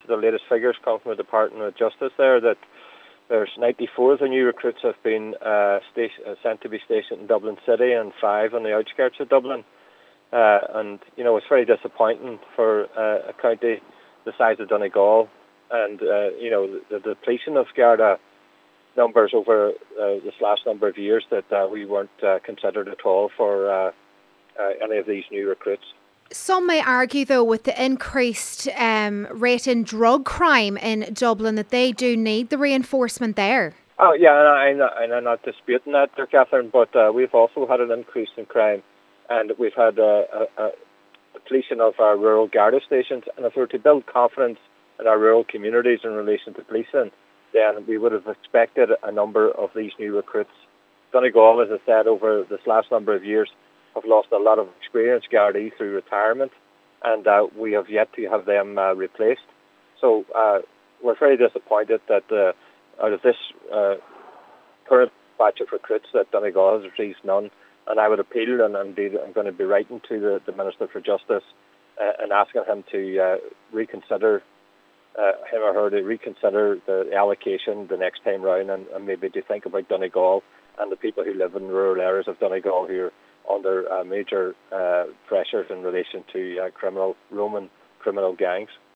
the latest figures come from the Department of Justice there that there's 94 of the new recruits have been sent to be stationed in Dublin City and 5 on the outskirts of Dublin. And, it's very disappointing for a county the size of Donegal. And, the depletion of Garda numbers over this last number of years that we weren't considered at all for any of these new recruits. Some may argue, though, with the increased rate in drug crime in Dublin, that they do need the reinforcement there. Oh, yeah, and I'm not disputing that there, Catherine, but we've also had an increase in crime, and we've had a depletion of our rural Garda stations, and if we were to build confidence in our rural communities in relation to policing, then we would have expected a number of these new recruits. Donegal, as I said, over this last number of years, have lost a lot of experienced Gardaí through retirement, and we have yet to have them replaced. So we're very disappointed that out of this current batch of recruits that Donegal has received none. And I would appeal, and indeed I'm going to be writing to the Minister for Justice and asking him to reconsider, him or her to reconsider the allocation the next time round, and maybe to think about Donegal and the people who live in rural areas of Donegal who are under major pressures in relation to Roman criminal gangs.